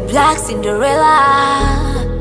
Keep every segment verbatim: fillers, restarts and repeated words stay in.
Black Cinderella.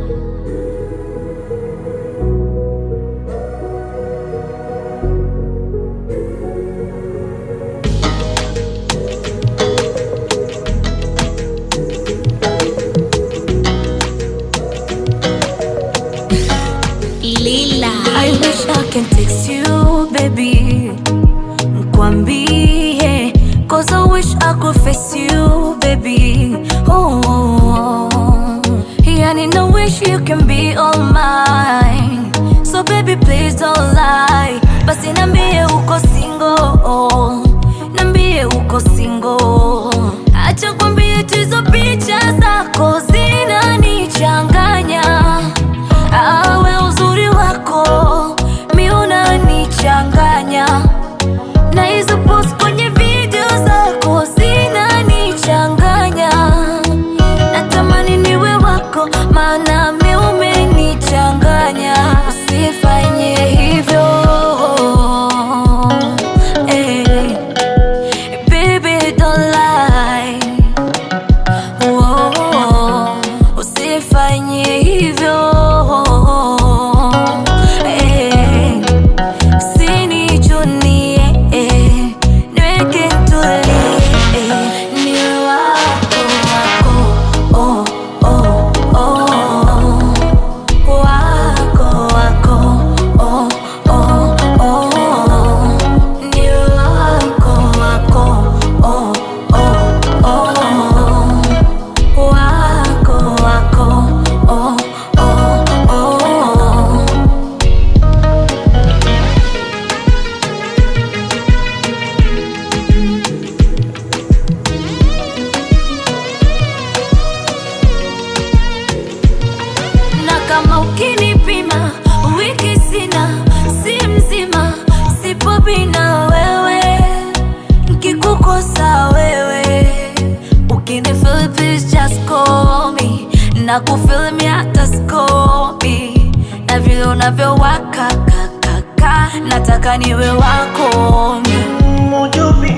Lila. I wish I can text you, baby, Kwambie, cause I wish I could face you, baby. Oh, oh, oh. Yani I wish you can be all mine. So baby please don't lie. Basi nambie uko single, nambie uko single. Acha kwambie tu hizo picha zako zinanichanganya. Awe uzuri wako mi unanichanganya, na hizo post kwenye video zako zinanichanganya. Natamani niwe wako maana mi umenichanganya. Usifanye hivyo, hey, baby don't lie. Whoa, usifanye hivyo. Kama ukinipima wiki sina, si mzima, sipo bina wewe. Nkikukosa wewe, ukinifeel please just call me. Na kufeel me hata skopi, na vile unavyowaka kaka, nataka niwe wako mi.